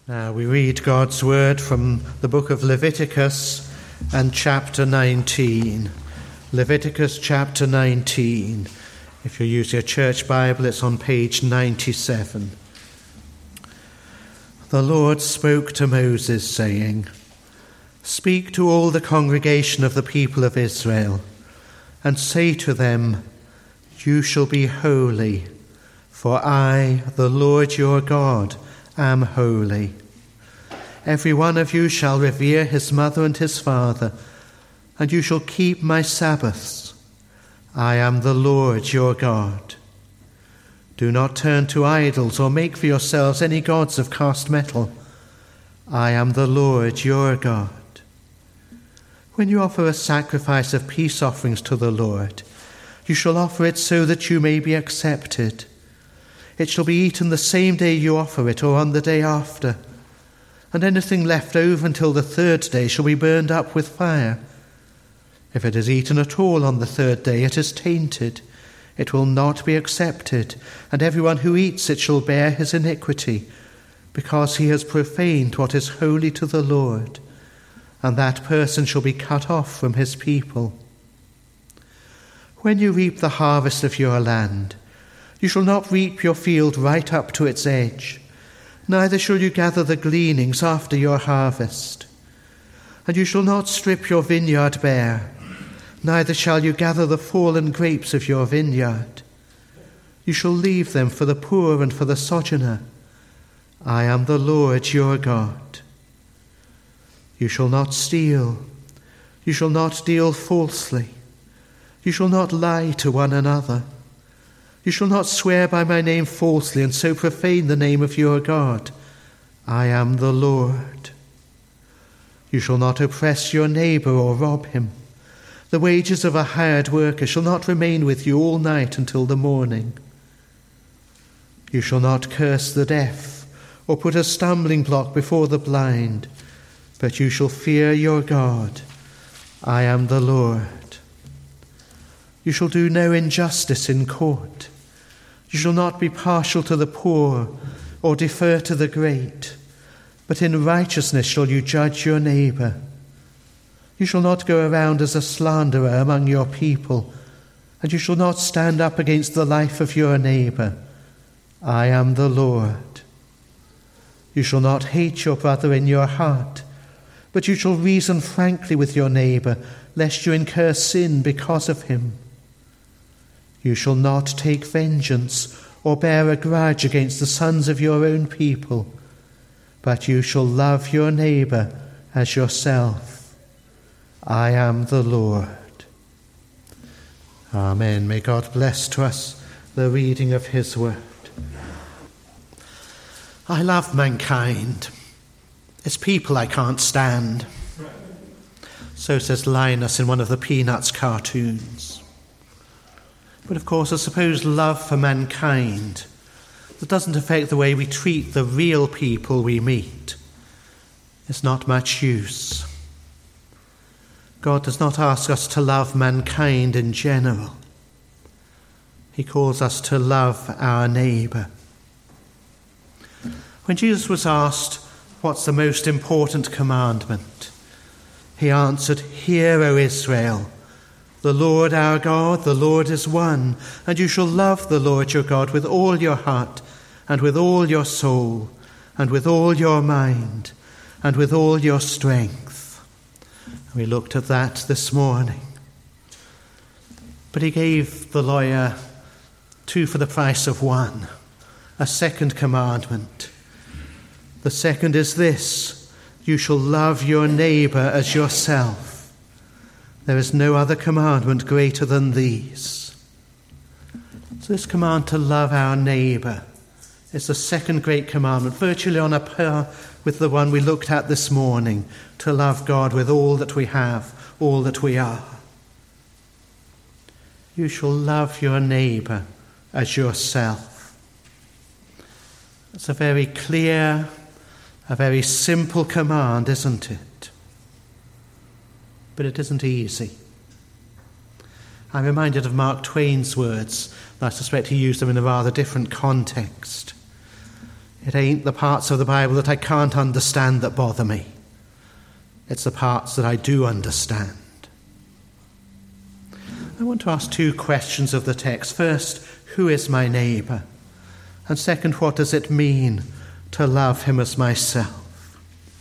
We read God's word from the book of Leviticus and chapter 19. Leviticus chapter 19. If you use your church Bible, it's on page 97. The Lord spoke to Moses, saying, "Speak to all the congregation of the people of Israel, and say to them, You shall be holy, for I, the Lord your God, am holy. Every one of you shall revere his mother and his father, and you shall keep my Sabbaths. I am the Lord your God. Do not turn to idols or make for yourselves any gods of cast metal. I am the Lord your God. When you offer a sacrifice of peace offerings to the Lord, you shall offer it so that you may be accepted. It shall be eaten the same day you offer it, or on the day after. And anything left over until the third day shall be burned up with fire. If it is eaten at all on the third day, it is tainted. It will not be accepted, and everyone who eats it shall bear his iniquity, because he has profaned what is holy to the Lord, and that person shall be cut off from his people. When you reap the harvest of your land, you shall not reap your field right up to its edge, neither shall you gather the gleanings after your harvest. And you shall not strip your vineyard bare, neither shall you gather the fallen grapes of your vineyard. You shall leave them for the poor and for the sojourner. I am the Lord your God. You shall not steal. You shall not deal falsely. You shall not lie to one another. You shall not swear by my name falsely and so profane the name of your God. I am the Lord. You shall not oppress your neighbor or rob him. The wages of a hired worker shall not remain with you all night until the morning. You shall not curse the deaf or put a stumbling block before the blind, but you shall fear your God. I am the Lord. You shall do no injustice in court. You shall not be partial to the poor or defer to the great, but in righteousness shall you judge your neighbor. You shall not go around as a slanderer among your people, and you shall not stand up against the life of your neighbor. I am the Lord. You shall not hate your brother in your heart, but you shall reason frankly with your neighbor, lest you incur sin because of him. You shall not take vengeance or bear a grudge against the sons of your own people, but you shall love your neighbor as yourself. I am the Lord." Amen. May God bless to us the reading of his word. I love mankind. It's people I can't stand. So says Linus in one of the Peanuts cartoons. But of course, I suppose love for mankind, that doesn't affect the way we treat the real people we meet, is not much use. God does not ask us to love mankind in general. He calls us to love our neighbour. When Jesus was asked, "What's the most important commandment?" he answered, "Hear, O Israel, the Lord our God, the Lord is one, and you shall love the Lord your God with all your heart, and with all your soul, and with all your mind, and with all your strength." We looked at that this morning. But he gave the lawyer 2 for the price of 1, a second commandment. The second is this: you shall love your neighbor as yourself. There is no other commandment greater than these. So this command to love our neighbour is the second great commandment, virtually on a par with the one we looked at this morning, to love God with all that we have, all that we are. You shall love your neighbour as yourself. It's a very clear, a very simple command, isn't it? But it isn't easy. I'm reminded of Mark Twain's words. I suspect he used them in a rather different context. It ain't the parts of the Bible that I can't understand that bother me. It's the parts that I do understand. I want to ask two questions of the text. First, who is my neighbour? And second, what does it mean to love him as myself?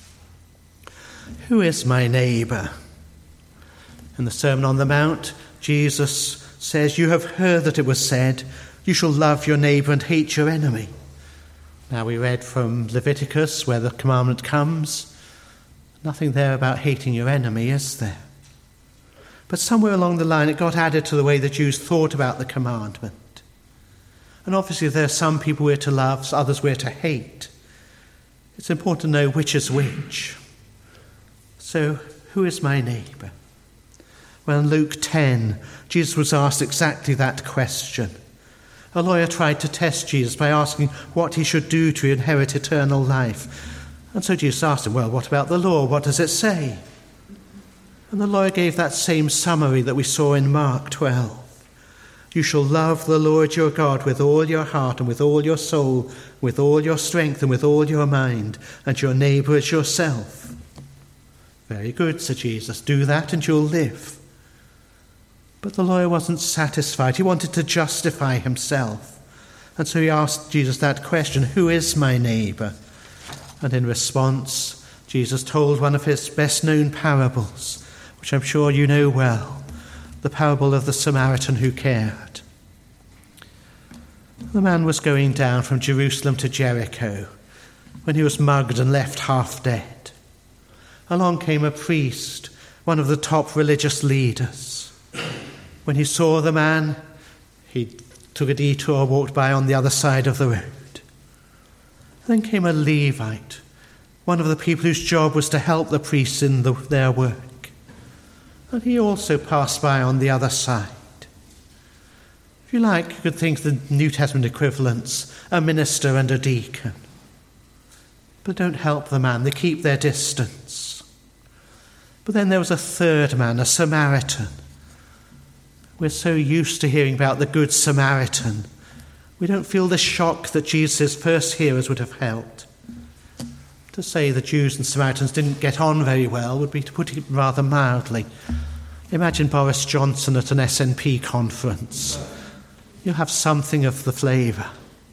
Who is my neighbour? In the Sermon on the Mount, Jesus says, "You have heard that it was said, you shall love your neighbour and hate your enemy." Now we read from Leviticus where the commandment comes. Nothing there about hating your enemy, is there? But somewhere along the line it got added to the way the Jews thought about the commandment. And obviously there are some people we're to love, others we're to hate. It's important to know which is which. So, who is my neighbour? Well, in Luke 10, Jesus was asked exactly that question. A lawyer tried to test Jesus by asking what he should do to inherit eternal life. And so Jesus asked him, well, what about the law? What does it say? And the lawyer gave that same summary that we saw in Mark 12. You shall love the Lord your God with all your heart and with all your soul, with all your strength and with all your mind, and your neighbour as yourself. Very good, said Jesus. Do that and you'll live. But the lawyer wasn't satisfied. He wanted to justify himself. And so he asked Jesus that question, who is my neighbour? And in response, Jesus told one of his best-known parables, which I'm sure you know well, the parable of the Samaritan who cared. The man was going down from Jerusalem to Jericho when he was mugged and left half dead. Along came a priest, one of the top religious leaders. When he saw the man, he took a detour, walked by on the other side of the road. Then came a Levite, one of the people whose job was to help the priests in their work. And he also passed by on the other side. If you like, you could think the New Testament equivalents, a minister and a deacon. But don't help the man, they keep their distance. But then there was a third man, a Samaritan. We're so used to hearing about the Good Samaritan. We don't feel the shock that Jesus' first hearers would have felt. To say the Jews and Samaritans didn't get on very well would be to put it rather mildly. Imagine Boris Johnson at an SNP conference. You'll have something of the flavour.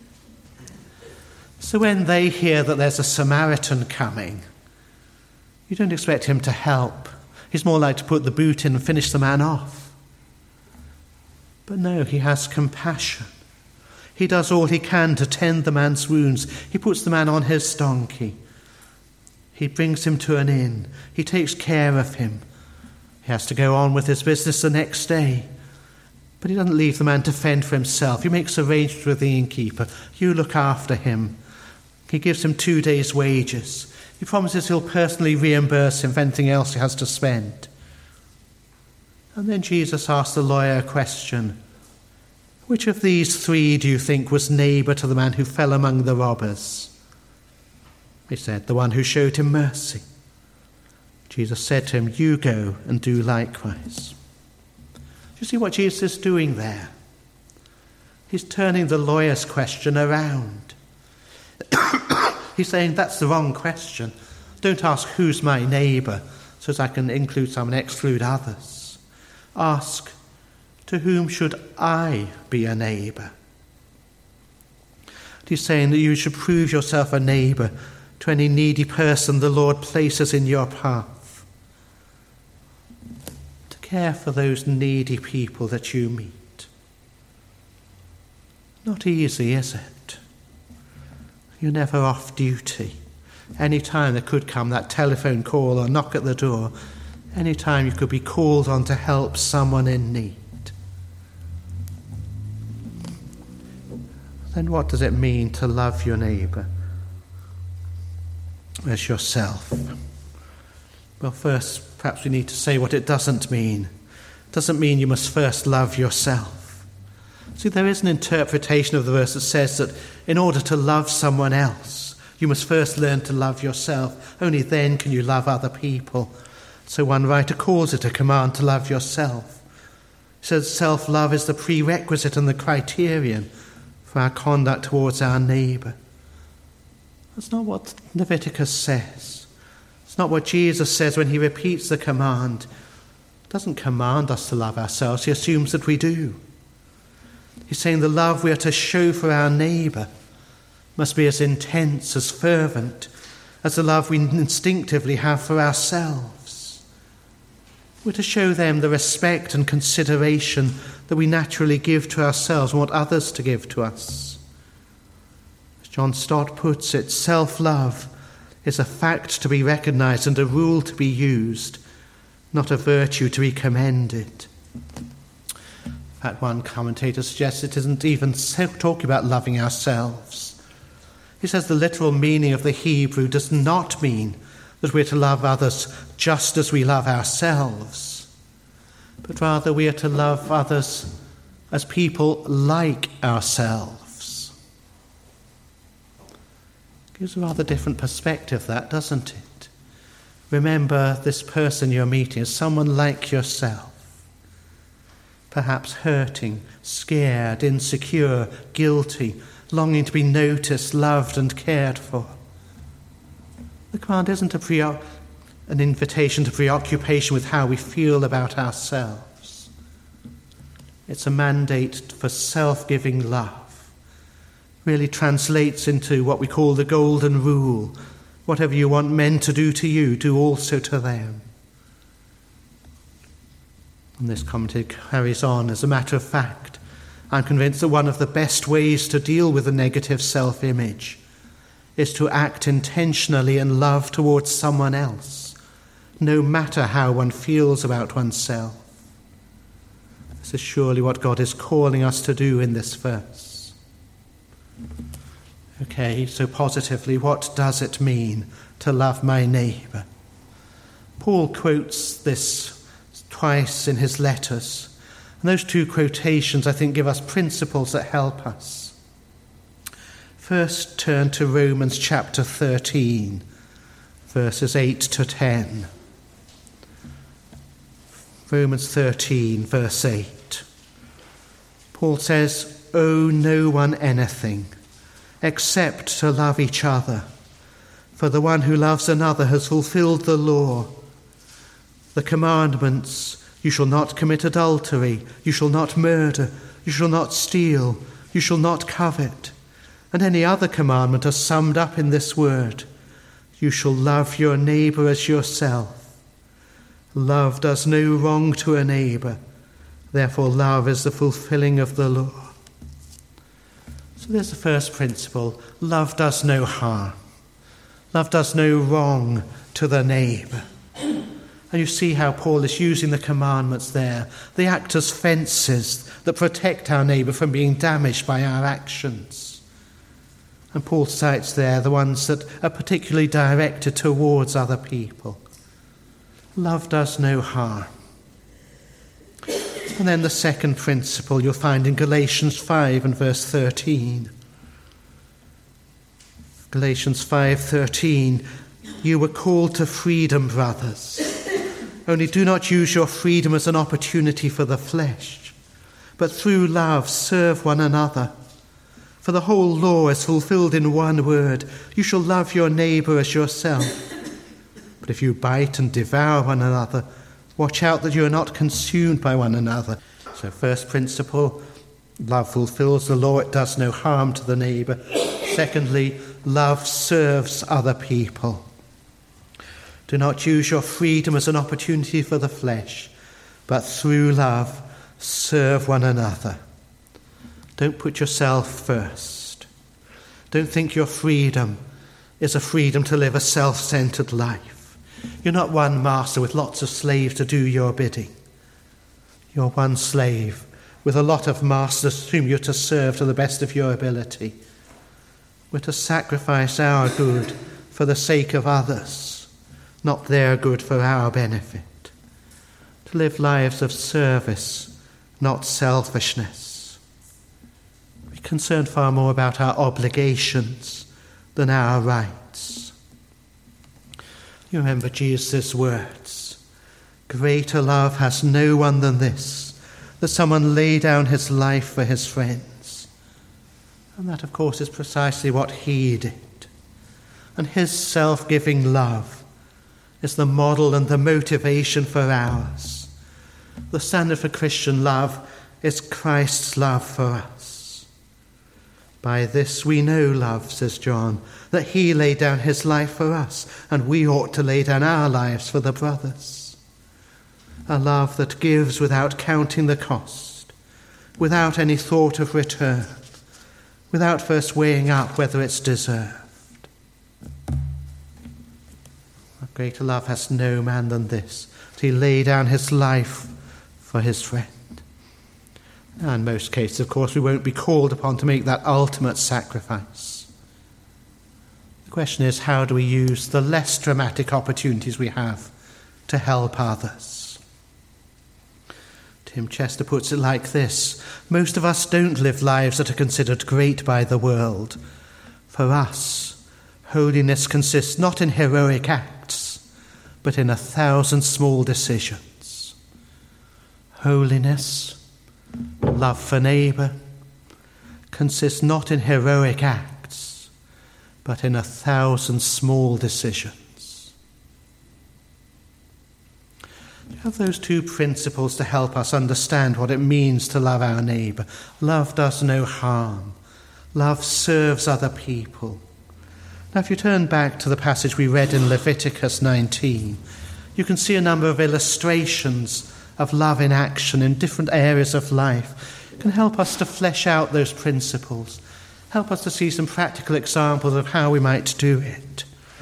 So when they hear that there's a Samaritan coming, you don't expect him to help. He's more like to put the boot in and finish the man off. But no, he has compassion. He does all he can to tend the man's wounds. He puts the man on his donkey. He brings him to an inn. He takes care of him. He has to go on with his business the next day. But he doesn't leave the man to fend for himself. He makes arrangements with the innkeeper. You look after him. He gives him 2 days' wages. He promises he'll personally reimburse him for anything else he has to spend. And then Jesus asked the lawyer a question. Which of these three do you think was neighbour to the man who fell among the robbers? He said, the one who showed him mercy. Jesus said to him, you go and do likewise. Do you see what Jesus is doing there? He's turning the lawyer's question around. He's saying, that's the wrong question. Don't ask who's my neighbour, so as I can include some and exclude others. Ask, to whom should I be a neighbour? He's saying that you should prove yourself a neighbour to any needy person the Lord places in your path. To care for those needy people that you meet. Not easy, is it? You're never off duty. Any time there could come that telephone call or knock at the door, any time you could be called on to help someone in need. Then what does it mean to love your neighbour as yourself? Well, first, perhaps we need to say what it doesn't mean. It doesn't mean you must first love yourself. See, there is an interpretation of the verse that says that in order to love someone else, you must first learn to love yourself. Only then can you love other people. So one writer calls it a command to love yourself. He says self-love is the prerequisite and the criterion for our conduct towards our neighbour. That's not what Leviticus says. It's not what Jesus says when he repeats the command. He doesn't command us to love ourselves. He assumes that we do. He's saying the love we are to show for our neighbour must be as intense, as fervent, as the love we instinctively have for ourselves. We're to show them the respect and consideration that we naturally give to ourselves and want others to give to us. As John Stott puts it, self-love is a fact to be recognised and a rule to be used, not a virtue to be commended. In fact, one commentator suggests it isn't even talking about loving ourselves. He says the literal meaning of the Hebrew does not mean that we're to love others just as we love ourselves, but rather we are to love others as people like ourselves. Gives a rather different perspective, that, doesn't it? Remember, this person you're meeting is someone like yourself. Perhaps hurting, scared, insecure, guilty, longing to be noticed, loved and cared for. The command isn't an invitation to preoccupation with how we feel about ourselves. It's a mandate for self-giving love. Really translates into what we call the golden rule. Whatever you want men to do to you, do also to them. And this commentary carries on, as a matter of fact, I'm convinced that one of the best ways to deal with a negative self-image is to act intentionally in love towards someone else, no matter how one feels about oneself. This is surely what God is calling us to do in this verse. Okay, so positively, what does it mean to love my neighbour? Paul quotes this twice in his letters. And those two quotations, I think, give us principles that help us. First, turn to Romans chapter 13, verses 8 to 10. Romans 13, verse 8. Paul says, "Owe no one anything except to love each other. For the one who loves another has fulfilled the law. The commandments, you shall not commit adultery, you shall not murder, you shall not steal, you shall not covet, and any other commandment are summed up in this word, you shall love your neighbour as yourself. Love does no wrong to a neighbour, therefore love is the fulfilling of the law." So there's the first principle. Love does no harm. Love does no wrong to the neighbour. And you see how Paul is using the commandments there. They act as fences that protect our neighbour from being damaged by our actions. And Paul cites there the ones that are particularly directed towards other people. Love does no harm. And then the second principle you'll find in Galatians 5 and verse 13. Galatians 5:13, "You were called to freedom, brothers. Only do not use your freedom as an opportunity for the flesh, but through love serve one another. For the whole law is fulfilled in one word, you shall love your neighbour as yourself. But if you bite and devour one another, watch out that you are not consumed by one another." So first principle, love fulfills the law, it does no harm to the neighbour. Secondly, love serves other people. Do not use your freedom as an opportunity for the flesh, but through love, serve one another. Don't put yourself first. Don't think your freedom is a freedom to live a self-centered life. You're not one master with lots of slaves to do your bidding. You're one slave with a lot of masters whom you're to serve to the best of your ability. We're to sacrifice our good for the sake of others, not their good for our benefit. To live lives of service, not selfishness. We're concerned far more about our obligations than our rights. You remember Jesus' words, "Greater love has no one than this, that someone lay down his life for his friends." And that, of course, is precisely what he did. and his self-giving love is the model and the motivation for ours. The standard for Christian love is Christ's love for us. By this we know love, says John, that he laid down his life for us, and we ought to lay down our lives for the brothers. A love that gives without counting the cost, without any thought of return, without first weighing up whether it's deserved. A greater love has no man than this, that he lay down his life for his friend. Now, in most cases, of course, we won't be called upon to make that ultimate sacrifice. The question is, how do we use the less dramatic opportunities we have to help others? Tim Chester puts it like this: most of us don't live lives that are considered great by the world. For us, holiness consists not in heroic acts, but in 1,000 small decisions. Holiness, love for neighbour, consists not in heroic acts, but in 1,000 small decisions. You have those two principles to help us understand what it means to love our neighbour. Love does no harm. Love serves other people. Now, if you turn back to the passage we read in Leviticus 19, you can see a number of illustrations of love in action in different areas of life. It can help us to flesh out those principles, help us to see some practical examples of how we might do it.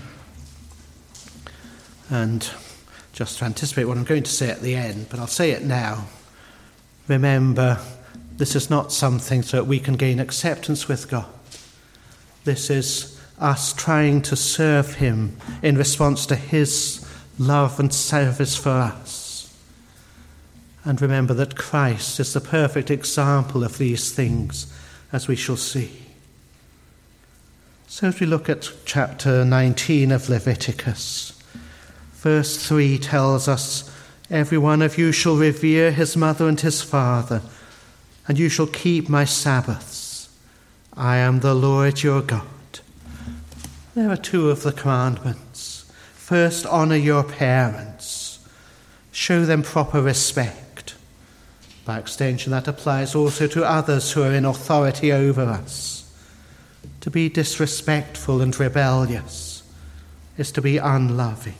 And just to anticipate what I'm going to say at the end, but I'll say it now. Remember, this is not something so that we can gain acceptance with God. This is us trying to serve him in response to his love and service for us. And remember that Christ is the perfect example of these things, as we shall see. So as we look at chapter 19 of Leviticus, verse 3 tells us, "Every one of you shall revere his mother and his father, and you shall keep my Sabbaths. I am the Lord your God." There are two of the commandments. First, honour your parents. Show them proper respect. By extension, that applies also to others who are in authority over us. To be disrespectful and rebellious is to be unloving.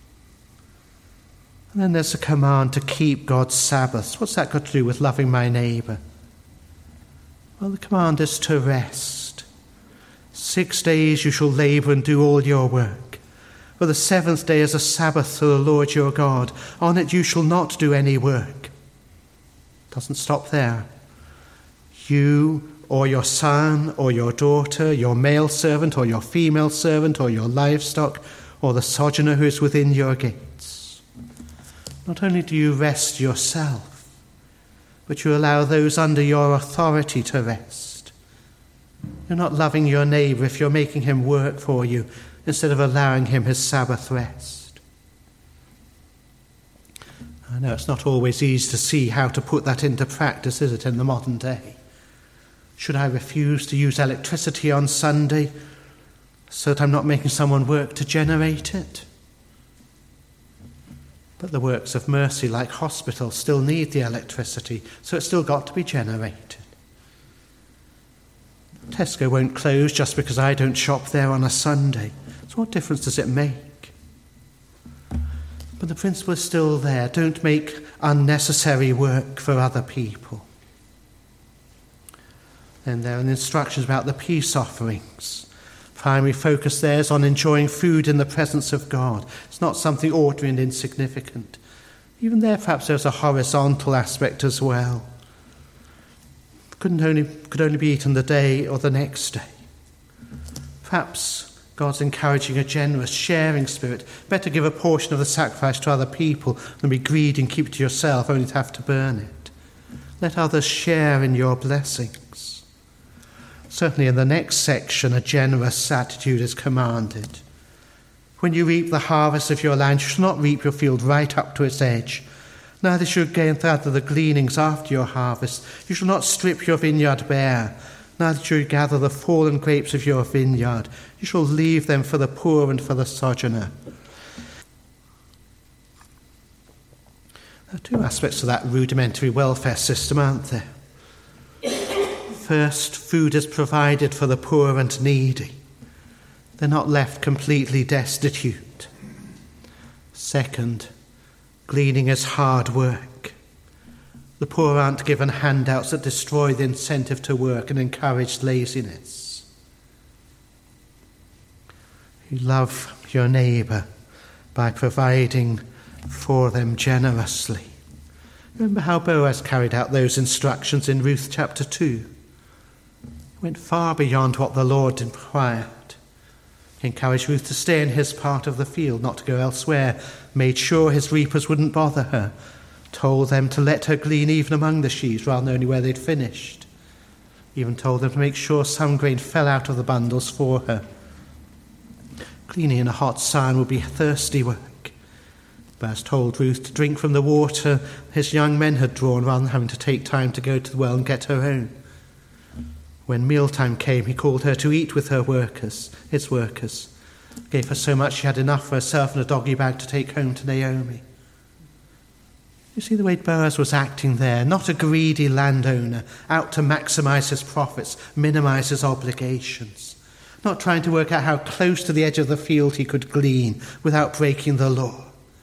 And then there's a command to keep God's Sabbaths. What's that got to do with loving my neighbour? Well, the command is to rest. 6 days you shall labour and do all your work. For the 7th day is a Sabbath to the Lord your God. On it you shall not do any work. Doesn't stop there. You or your son or your daughter, your male servant or your female servant or your livestock or the sojourner who is within your gates. Not only do you rest yourself, but you allow those under your authority to rest. You're not loving your neighbour if you're making him work for you instead of allowing him his Sabbath rest. I know it's not always easy to see how to put that into practice, is it, in the modern day? Should I refuse to use electricity on Sunday so that I'm not making someone work to generate it? But the works of mercy, like hospitals, still need the electricity, so it's still got to be generated. Tesco won't close just because I don't shop there on a Sunday. So what difference does it make? But the principle is still there. Don't make unnecessary work for other people. Then there are instructions about the peace offerings. Primary focus there is on enjoying food in the presence of God. It's not something ordinary and insignificant. Even there, perhaps there's a horizontal aspect as well. Could only be eaten the day or the next day. Perhaps God's encouraging a generous, sharing spirit. Better give a portion of the sacrifice to other people than be greedy and keep it to yourself, only to have to burn it. Let others share in your blessings. Certainly in the next section, a generous attitude is commanded. When you reap the harvest of your land, you shall not reap your field right up to its edge. Neither shall you gather the gleanings after your harvest. You shall not strip your vineyard bare, neither shall you gather the fallen grapes of your vineyard. You shall leave them for the poor and for the sojourner. There are two aspects to that rudimentary welfare system, aren't there? First, food is provided for the poor and needy. They're not left completely destitute. Second, gleaning is hard work. The poor aren't given handouts that destroy the incentive to work and encourage laziness. You love your neighbour by providing for them generously. Remember how Boaz carried out those instructions in Ruth chapter 2. He went far beyond what the Lord required. He encouraged Ruth to stay in his part of the field, not to go elsewhere, made sure his reapers wouldn't bother her, told them to let her glean even among the sheaves rather than only where they'd finished, even told them to make sure some grain fell out of the bundles for her. Gleaning in a hot sun would be thirsty work. Boaz told Ruth to drink from the water his young men had drawn rather than having to take time to go to the well and get her own. When mealtime came, he called her to eat with his workers, gave her so much she had enough for herself and a doggy bag to take home to Naomi. You see the way Boaz was acting there, not a greedy landowner out to maximize his profits, minimize his obligations, not trying to work out how close to the edge of the field he could glean without breaking the law.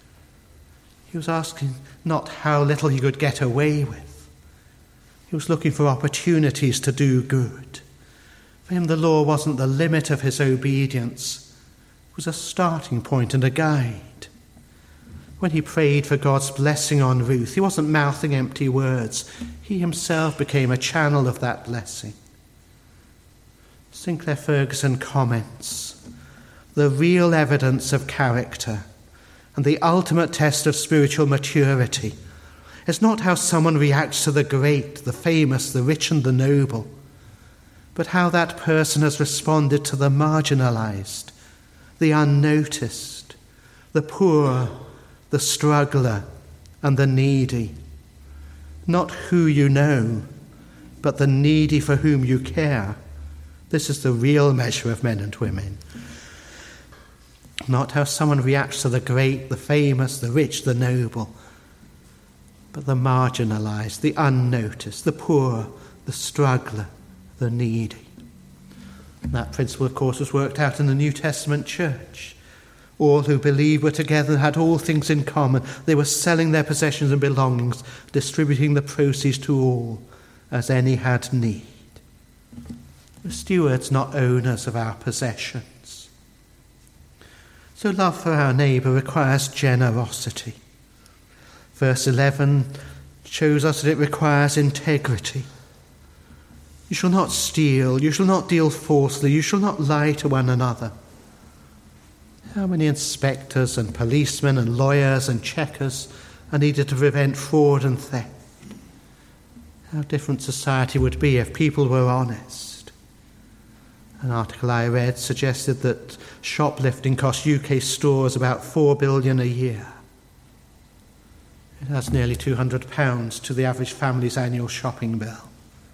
He was asking not how little he could get away with. He was looking for opportunities to do good. For him, the law wasn't the limit of his obedience. It was a starting point and a guide. When he prayed for God's blessing on Ruth, he wasn't mouthing empty words. He himself became a channel of that blessing. Sinclair Ferguson comments, "The real evidence of character and the ultimate test of spiritual maturity is not how someone reacts to the great, the famous, the rich and the noble, but how that person has responded to the marginalized, the unnoticed, the poor, the struggler and the needy. Not who you know, but the needy for whom you care. This is the real measure of men and women. Not how someone reacts to the great, the famous, the rich, the noble, but the marginalized, the unnoticed, the poor, the struggler, the needy." That principle, of course, was worked out in the New Testament church. All who believed were together and had all things in common. They were selling their possessions and belongings, distributing the proceeds to all as any had need. We're stewards, not owners of our possessions. So love for our neighbour requires generosity. Verse 11 shows us that it requires integrity. You shall not steal, you shall not deal falsely, you shall not lie to one another. How many inspectors and policemen and lawyers and checkers are needed to prevent fraud and theft? How different society would be if people were honest. An article I read suggested that shoplifting costs UK stores about $4 billion a year. It has nearly £200 to the average family's annual shopping bill.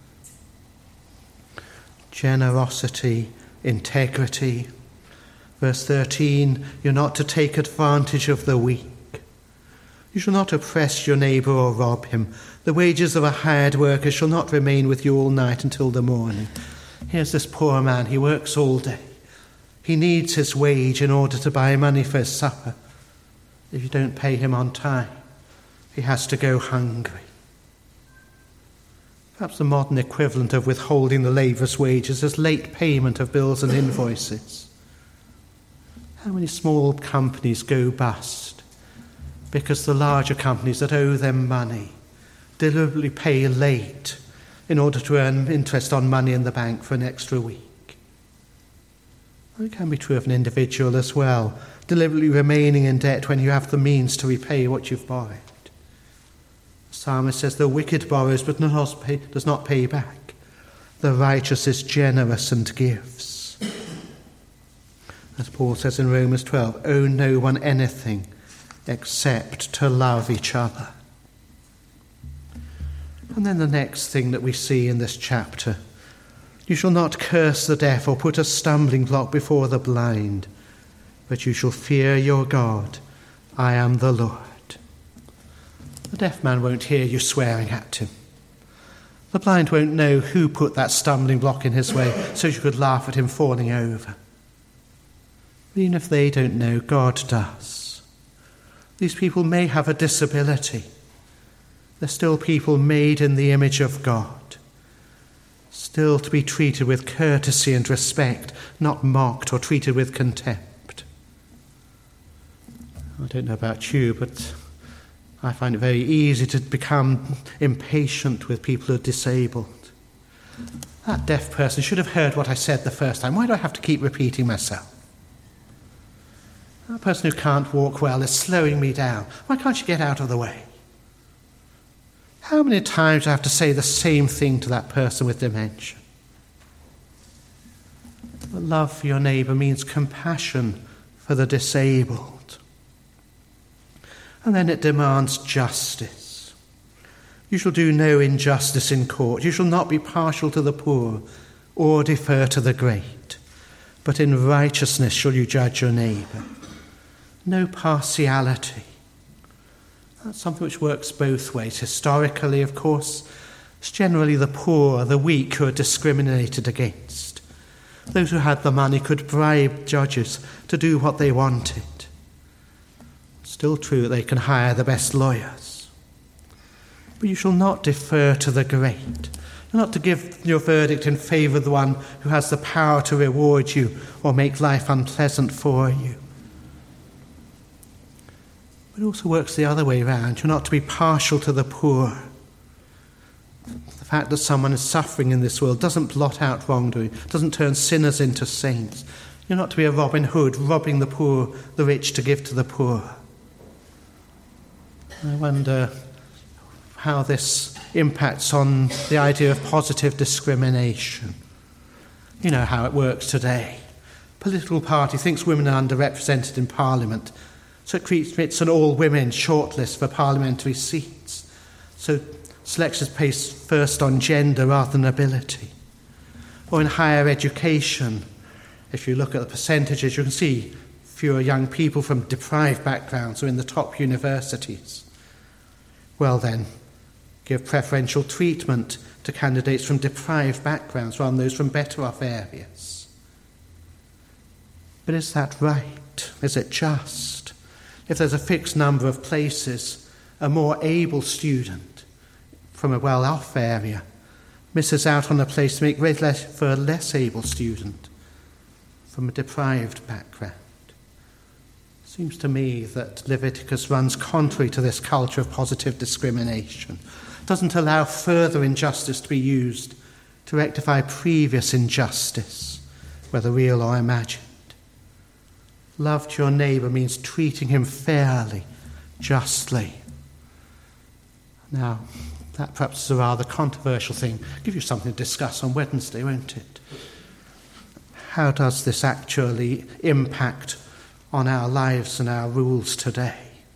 Generosity, integrity. Verse 13, you're not to take advantage of the weak. You shall not oppress your neighbour or rob him. The wages of a hired worker shall not remain with you all night until the morning. Here's this poor man, he works all day. He needs his wage in order to buy money for his supper. If you don't pay him on time, he has to go hungry. Perhaps the modern equivalent of withholding the labourer's wages is late payment of bills and invoices. How many small companies go bust because the larger companies that owe them money deliberately pay late in order to earn interest on money in the bank for an extra week? It can be true of an individual as well, deliberately remaining in debt when you have the means to repay what you've borrowed. The psalmist says the wicked borrows but does not pay back. The righteous is generous and gives. As Paul says in Romans 12, owe no one anything except to love each other. And then the next thing that we see in this chapter, You shall not curse the deaf or put a stumbling block before the blind, but you shall fear your God. I am the Lord. The deaf man won't hear you swearing at him. The blind won't know who put that stumbling block in his way so you could laugh at him falling over. But even if they don't know, God does. These people may have a disability. They're still people made in the image of God, still to be treated with courtesy and respect, not mocked or treated with contempt. I don't know about you, but I find it very easy to become impatient with people who are disabled. That deaf person should have heard what I said the first time. Why do I have to keep repeating myself? That person who can't walk well is slowing me down. Why can't you get out of the way? How many times do I have to say the same thing to that person with dementia? But love for your neighbour means compassion for the disabled. And then it demands justice. You shall do no injustice in court. You shall not be partial to the poor or defer to the great. But in righteousness shall you judge your neighbour. No partiality. That's something which works both ways. Historically, of course, it's generally the poor, the weak who are discriminated against. Those who had the money could bribe judges to do what they wanted. Still true that they can hire the best lawyers. But you shall not defer to the great. You're not to give your verdict in favour of the one who has the power to reward you or make life unpleasant for you. It also works the other way around. You're not to be partial to the poor. The fact that someone is suffering in this world doesn't blot out wrongdoing, doesn't turn sinners into saints. You're not to be a Robin Hood, robbing the poor, the rich to give to the poor. I wonder how this impacts on the idea of positive discrimination. You know how it works today. Political party thinks women are underrepresented in Parliament, so it creates an all-women shortlist for parliamentary seats. So selection is based first on gender rather than ability. Or in higher education, if you look at the percentages, you can see fewer young people from deprived backgrounds are in the top universities. Well then, give preferential treatment to candidates from deprived backgrounds rather than those from better off areas. But is that right? Is it just? If there's a fixed number of places, a more able student from a well-off area misses out on a place to make way for a less able student from a deprived background. It seems to me that Leviticus runs contrary to this culture of positive discrimination. It doesn't allow further injustice to be used to rectify previous injustice, whether real or imagined. Love to your neighbour means treating him fairly, justly. Now, that perhaps is a rather controversial thing. I'll give you something to discuss on Wednesday, won't it? How does this actually impact on our lives and our rules today?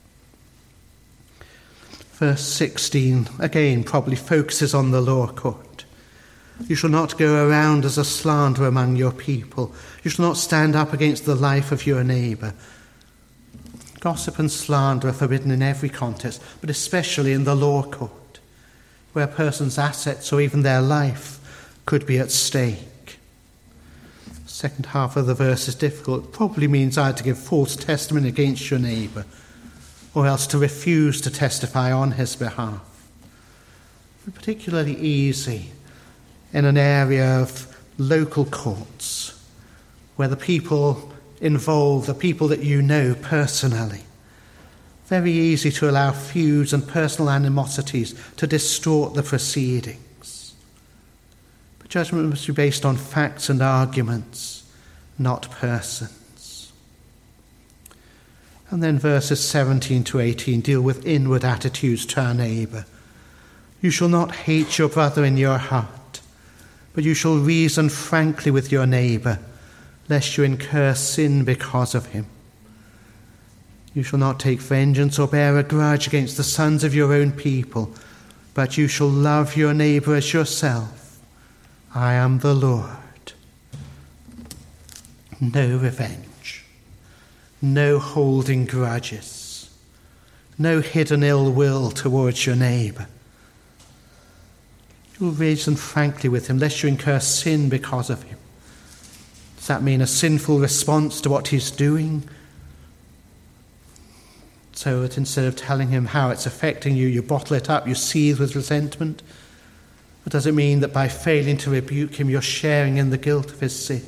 Verse 16, again, probably focuses on the law court. You shall not go around as a slanderer among your people. You shall not stand up against the life of your neighbour. Gossip and slander are forbidden in every context, but especially in the law court, where a person's assets or even their life could be at stake. The second half of the verse is difficult. It probably means either to give false testimony against your neighbour or else to refuse to testify on his behalf. It's particularly easy in an area of local courts where the people involved are people that you know personally. Very easy to allow feuds and personal animosities to distort the proceedings. But judgment must be based on facts and arguments, not persons. And then verses 17 to 18 deal with inward attitudes to our neighbour. You shall not hate your brother in your heart, but you shall reason frankly with your neighbour, lest you incur sin because of him. You shall not take vengeance or bear a grudge against the sons of your own people, but you shall love your neighbour as yourself. I am the Lord. No revenge, no holding grudges, no hidden ill will towards your neighbour. You'll reason frankly with him, lest you incur sin because of him. Does that mean a sinful response to what he's doing? So that instead of telling him how it's affecting you, you bottle it up, you seethe with resentment? Or does it mean that by failing to rebuke him, you're sharing in the guilt of his sin?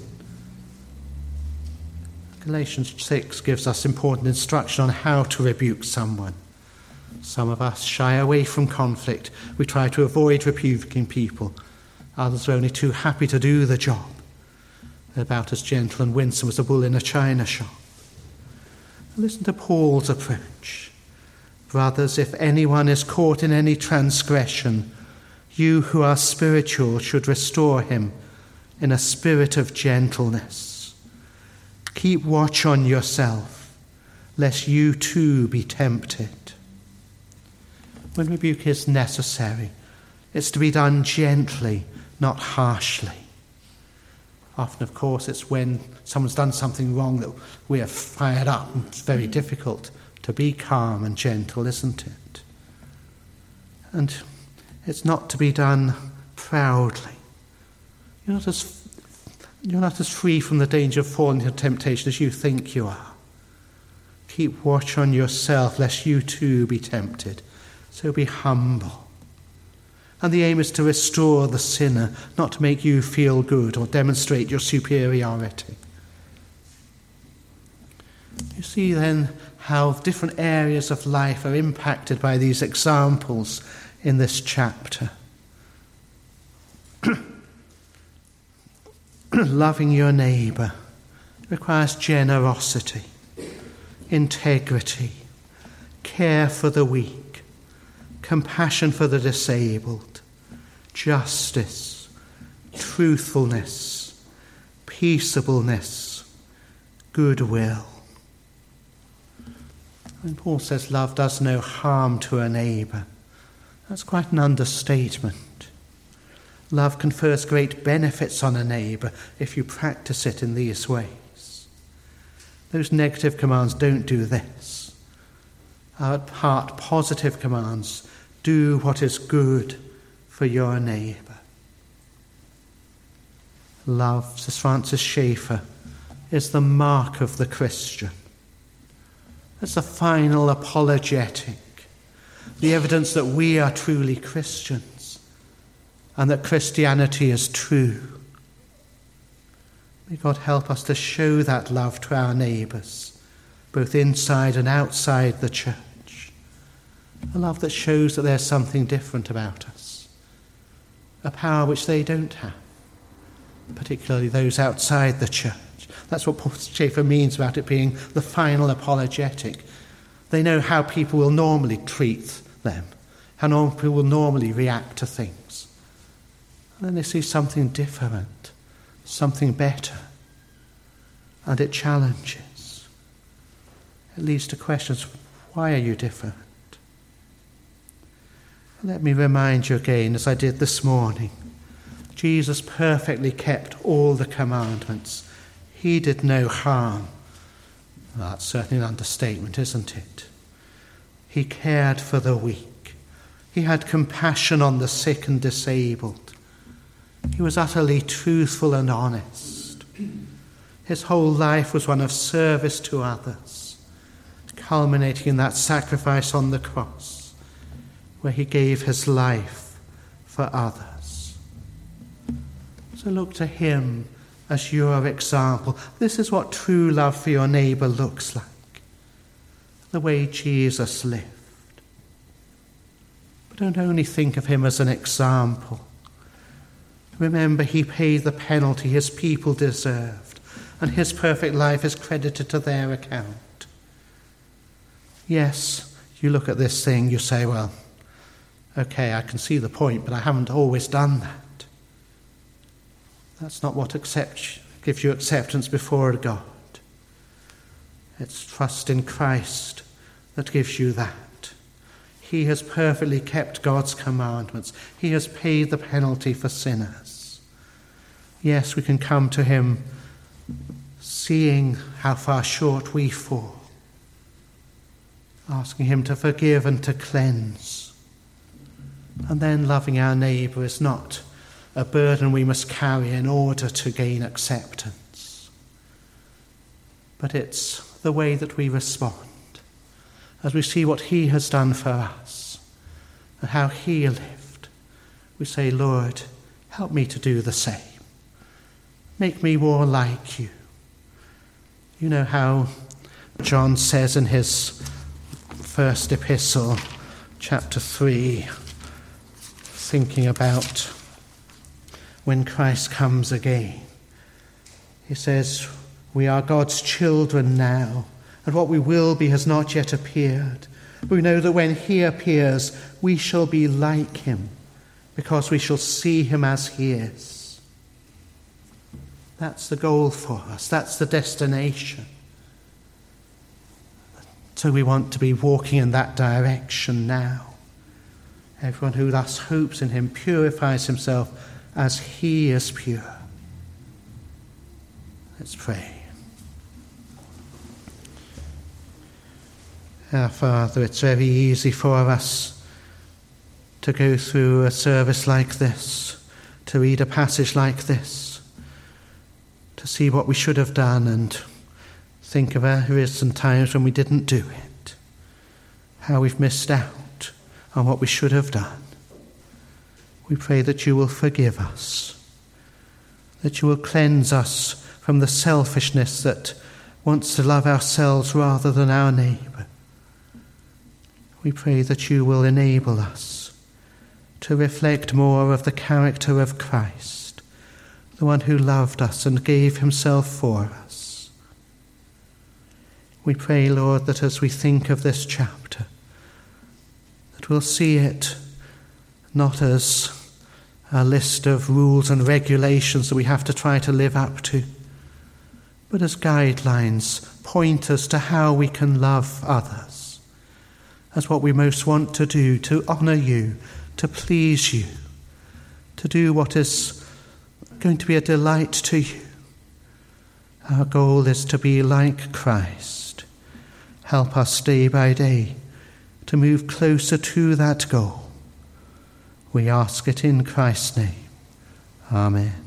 Galatians 6 gives us important instruction on how to rebuke someone. Some of us shy away from conflict. We try to avoid rebuking people. Others are only too happy to do the job. They're about as gentle and winsome as a bull in a china shop. Listen to Paul's approach. Brothers, if anyone is caught in any transgression, you who are spiritual should restore him in a spirit of gentleness. Keep watch on yourself, lest you too be tempted. When rebuke is necessary, it's to be done gently, not harshly. Often, of course, it's when someone's done something wrong that we are fired up. It's very difficult to be calm and gentle, isn't it? And it's not to be done proudly. You're not as free from the danger of falling into temptation as you think you are. Keep watch on yourself, lest you too be tempted. So be humble. And the aim is to restore the sinner, not to make you feel good or demonstrate your superiority. You see then how different areas of life are impacted by these examples in this chapter. Loving your neighbour requires generosity, integrity, care for the weak, compassion for the disabled, justice, truthfulness, peaceableness, goodwill. And Paul says love does no harm to a neighbour. That's quite an understatement. Love confers great benefits on a neighbour if you practice it in these ways. Those negative commands don't do this. Our heart positive commands do what is good for your neighbour. Love, says Francis Schaeffer, is the mark of the Christian. It's the final apologetic, the evidence that we are truly Christians and that Christianity is true. May God help us to show that love to our neighbours, both inside and outside the church. A love that shows that there's something different about us, a power which they don't have, particularly those outside the church. That's what Paul Schaeffer means about it being the final apologetic. They know how people will normally treat them, how people will normally react to things. And then they see something different, something better, and it challenges. It leads to questions, why are you different? Let me remind you again, as I did this morning, Jesus perfectly kept all the commandments. He did no harm. Well, that's certainly an understatement, isn't it? He cared for the weak. He had compassion on the sick and disabled. He was utterly truthful and honest. His whole life was one of service to others, culminating in that sacrifice on the cross, where he gave his life for others. So look to him as your example. This is what true love for your neighbour looks like, the way Jesus lived. But don't only think of him as an example. Remember, he paid the penalty his people deserved, and his perfect life is credited to their account. Yes, you look at this thing, you say, well, okay, I can see the point, but I haven't always done that. That's not what gives you acceptance before God. It's trust in Christ that gives you that. He has perfectly kept God's commandments. He has paid the penalty for sinners. Yes, we can come to him seeing how far short we fall, asking him to forgive and to cleanse. And then loving our neighbour is not a burden we must carry in order to gain acceptance, but it's the way that we respond as we see what he has done for us and how he lived. We say, Lord, help me to do the same. Make me more like you. You know how John says in his first epistle, chapter 3, thinking about when Christ comes again. He says, we are God's children now, and what we will be has not yet appeared. But we know that when he appears, we shall be like him, because we shall see him as he is. That's the goal for us. That's the destination. So we want to be walking in that direction now. Everyone who thus hopes in him purifies himself as he is pure. Let's pray. Our Father, it's very easy for us to go through a service like this, to read a passage like this, to see what we should have done and think of areas and times when we didn't do it, how we've missed out on what we should have done. We pray that you will forgive us, that you will cleanse us from the selfishness that wants to love ourselves rather than our neighbour. We pray that you will enable us to reflect more of the character of Christ, the one who loved us and gave himself for us. We pray, Lord, that as we think of this chapter, that we'll see it not as a list of rules and regulations that we have to try to live up to, but as guidelines, pointers to how we can love others, as what we most want to do, to honour you, to please you, to do what is going to be a delight to you. Our goal is to be like Christ. Help us day by day to move closer to that goal. We ask it in Christ's name. Amen.